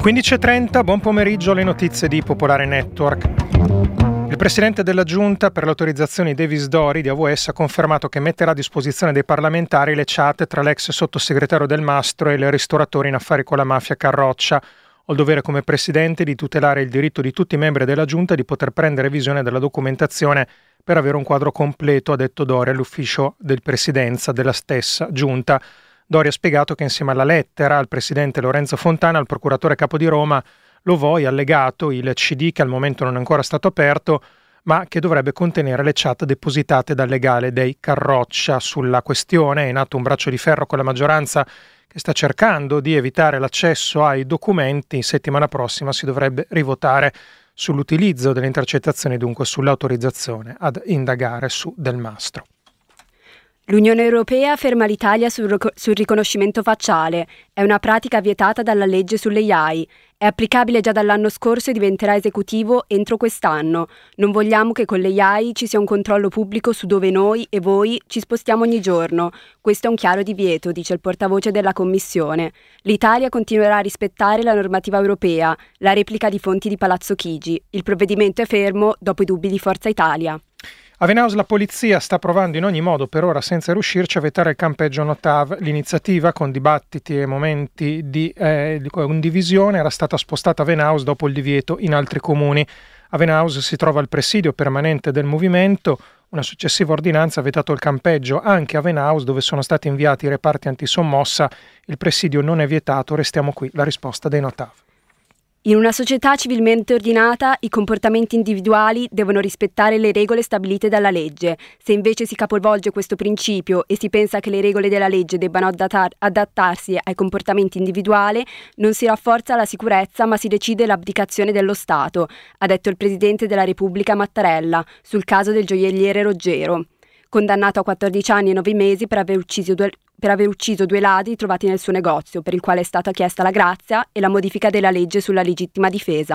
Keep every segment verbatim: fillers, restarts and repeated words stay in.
quindici e trenta, buon pomeriggio, le notizie di Popolare Network. Il presidente della Giunta per le autorizzazioni Davis Dori di A V S ha confermato che metterà a disposizione dei parlamentari le chat tra l'ex sottosegretario Del Mastro e il ristoratore in affari con la mafia Carroccia. Ho il dovere come presidente di tutelare il diritto di tutti i membri della Giunta di poter prendere visione della documentazione per avere un quadro completo, ha detto Dori all'ufficio del presidenza della stessa Giunta. Dori ha spiegato che insieme alla lettera al presidente Lorenzo Fontana, al procuratore capo di Roma, lo vuoi allegato il C D che al momento non è ancora stato aperto, ma che dovrebbe contenere le chat depositate dal legale dei Carroccia. Sulla questione è in atto un braccio di ferro con la maggioranza che sta cercando di evitare l'accesso ai documenti. Settimana prossima si dovrebbe rivotare sull'utilizzo delle intercettazioni, dunque sull'autorizzazione ad indagare su Del Mastro. L'Unione Europea ferma l'Italia sul, sul riconoscimento facciale. È una pratica vietata dalla legge sulle A I. È applicabile già dall'anno scorso e diventerà esecutivo entro quest'anno. Non vogliamo che con le A I ci sia un controllo pubblico su dove noi e voi ci spostiamo ogni giorno. Questo è un chiaro divieto, dice il portavoce della Commissione. L'Italia continuerà a rispettare la normativa europea, la replica di fonti di Palazzo Chigi. Il provvedimento è fermo dopo i dubbi di Forza Italia. A Venaus la polizia sta provando in ogni modo, per ora senza riuscirci, a vietare il campeggio Notav. L'iniziativa, con dibattiti e momenti di eh, condivisione, era stata spostata a Venaus dopo il divieto in altri comuni. A Venaus si trova il presidio permanente del movimento. Una successiva ordinanza ha vietato il campeggio anche a Venaus, dove sono stati inviati i reparti antisommossa. Il presidio non è vietato, restiamo qui. La risposta dei Notav. In una società civilmente ordinata, i comportamenti individuali devono rispettare le regole stabilite dalla legge. Se invece si capovolge questo principio e si pensa che le regole della legge debbano adattar- adattarsi ai comportamenti individuali, non si rafforza la sicurezza ma si decide l'abdicazione dello Stato, ha detto il Presidente della Repubblica Mattarella sul caso del gioielliere Roggero, condannato a quattordici anni e nove mesi per aver ucciso due per aver ucciso due ladri trovati nel suo negozio, per il quale è stata chiesta la grazia e la modifica della legge sulla legittima difesa.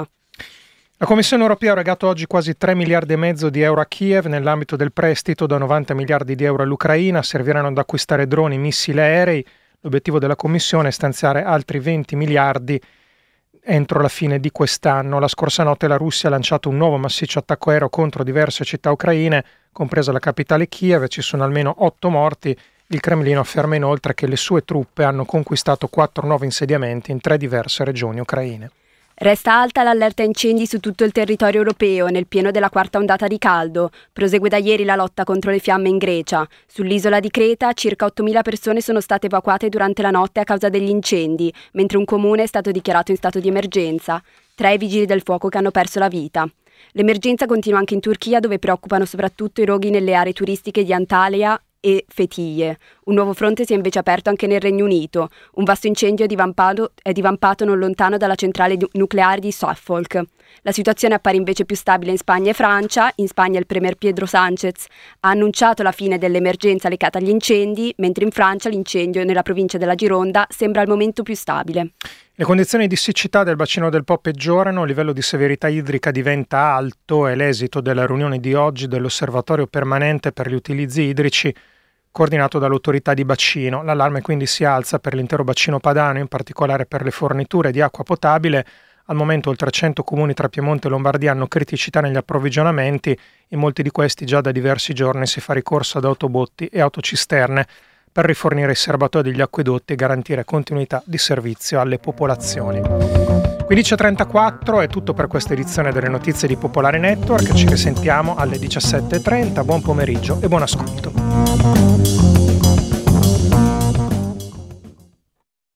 La Commissione europea ha erogato oggi quasi tre miliardi e mezzo di euro a Kiev nell'ambito del prestito da novanta miliardi di euro all'Ucraina. Serviranno ad acquistare droni, missili aerei. L'obiettivo della Commissione è stanziare altri venti miliardi entro la fine di quest'anno. La scorsa notte la Russia ha lanciato un nuovo massiccio attacco aereo contro diverse città ucraine, compresa la capitale Kiev. Ci sono almeno otto morti. Il Cremlino afferma inoltre che le sue truppe hanno conquistato quattro nuovi insediamenti in tre diverse regioni ucraine. Resta alta l'allerta incendi su tutto il territorio europeo nel pieno della quarta ondata di caldo. Prosegue da ieri la lotta contro le fiamme in Grecia. Sull'isola di Creta circa ottomila persone sono state evacuate durante la notte a causa degli incendi, mentre un comune è stato dichiarato in stato di emergenza. Tre i vigili del fuoco che hanno perso la vita. L'emergenza continua anche in Turchia, dove preoccupano soprattutto i roghi nelle aree turistiche di Antalya e Fethiye. Un nuovo fronte si è invece aperto anche nel Regno Unito. Un vasto incendio è divampato, è divampato non lontano dalla centrale nucleare di Suffolk. La situazione appare invece più stabile in Spagna e Francia. In Spagna il premier Pedro Sánchez ha annunciato la fine dell'emergenza legata agli incendi, mentre in Francia l'incendio nella provincia della Gironda sembra al momento più stabile. Le condizioni di siccità del bacino del Po peggiorano, il livello di severità idrica diventa alto. È l'esito della riunione di oggi dell'Osservatorio permanente per gli utilizzi idrici coordinato dall'autorità di bacino. L'allarme quindi si alza per l'intero bacino padano, in particolare per le forniture di acqua potabile. Al momento oltre cento comuni tra Piemonte e Lombardia hanno criticità negli approvvigionamenti. In molti di questi già da diversi giorni si fa ricorso ad autobotti e autocisterne per rifornire i serbatoi degli acquedotti e garantire continuità di servizio alle popolazioni. quindici e trentaquattro è tutto per questa edizione delle notizie di Popolare Network. Ci risentiamo alle diciassette e trenta. Buon pomeriggio e buon ascolto.